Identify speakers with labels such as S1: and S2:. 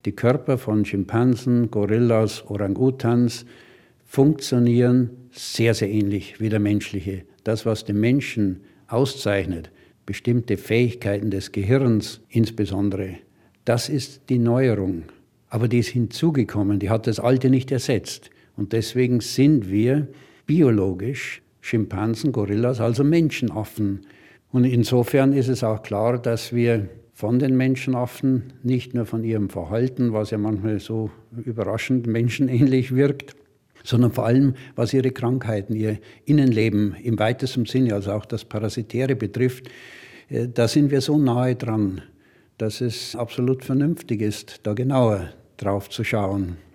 S1: Die Körper von Schimpansen, Gorillas, Orang-Utans funktionieren sehr, sehr ähnlich wie der menschliche. Das, was den Menschen auszeichnet, bestimmte Fähigkeiten des Gehirns insbesondere, das ist die Neuerung. Aber die ist hinzugekommen, die hat das Alte nicht ersetzt. Und deswegen sind wir biologisch Schimpansen, Gorillas, also Menschenaffen. Und insofern ist es auch klar, dass wir von den Menschenaffen, nicht nur von ihrem Verhalten, was ja manchmal so überraschend menschenähnlich wirkt, sondern vor allem, was ihre Krankheiten, ihr Innenleben im weitesten Sinne, also auch das Parasitäre betrifft, da sind wir so nahe dran, dass es absolut vernünftig ist, da genauer drauf zu schauen.